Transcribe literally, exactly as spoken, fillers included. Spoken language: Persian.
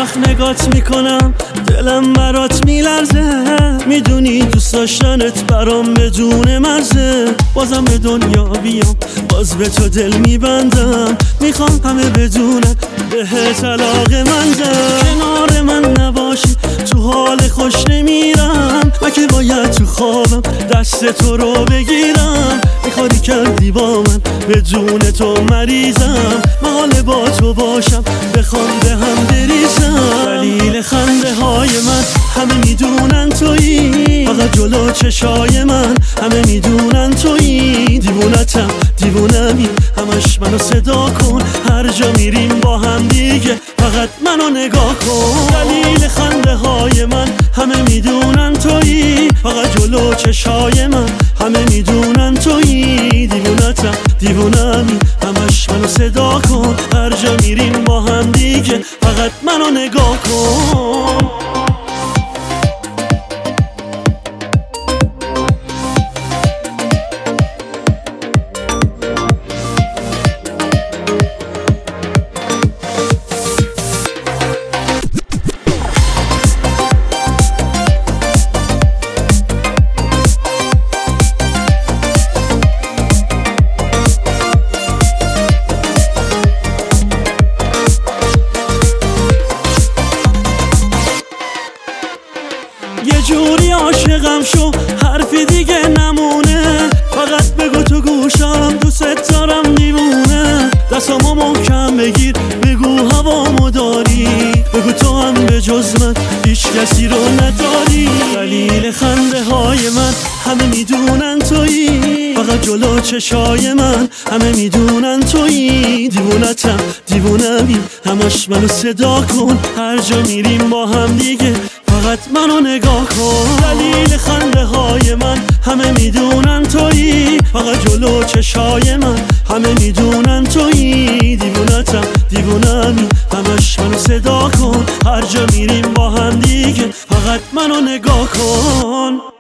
وقت نگات میکنم دلم برات میلرزه، میدونی دوست داشتنت برام بدون مرزه. بازم به دنیا بیام باز به تو دل میبندم، میخوام همه بدونن بهت علاقه مندم. کنار من نباشی تو حال خوش نمیرم، من که باید تو خوابم دست تو رو بگیرم. میخواری کردی با من بدون تو مریضم، من حال با تو باشم بخوام به هم بریزم. دلیل خنده های من همه میدونن تویی، فقط جلو چشای من همه میدونن تویی. دیوونتم دیوونمی همش منو صدا کن، هر جا میریم با هم دیگه فقط منو نگاه کن. دلیل خنده های من همه میدونن تویی، فقط جلو چشای من همه میدونن تویی. دیوونتم دیوونمی همش منو صدا کن، هر جا میریم با هم دیگه فقط منو نگاه کن. یه جوری عاشقم شو حرفی دیگه نمونه، فقط بگو تو گوشم دوست دارم دیوونه. دستامو محکم بگیر بگو هوامو داری، بگو تو هم به جز من هیچ کسی رو نداری. دلیل خنده های من همه میدونن تویی، فقط جلو چشای من همه میدونن تویی. دیوونتم دیوونمی همش منو صدا کن، هر جا میریم با هم دیگه فقط منو نگاه کن. دلیل خنده های من همه میدونن تویی، فقط جلو چشای من همه میدونن تویی. دیوونتم دیوونمی همش منو صدا کن، هر جا میریم با هم دیگه فقط منو نگاه کن.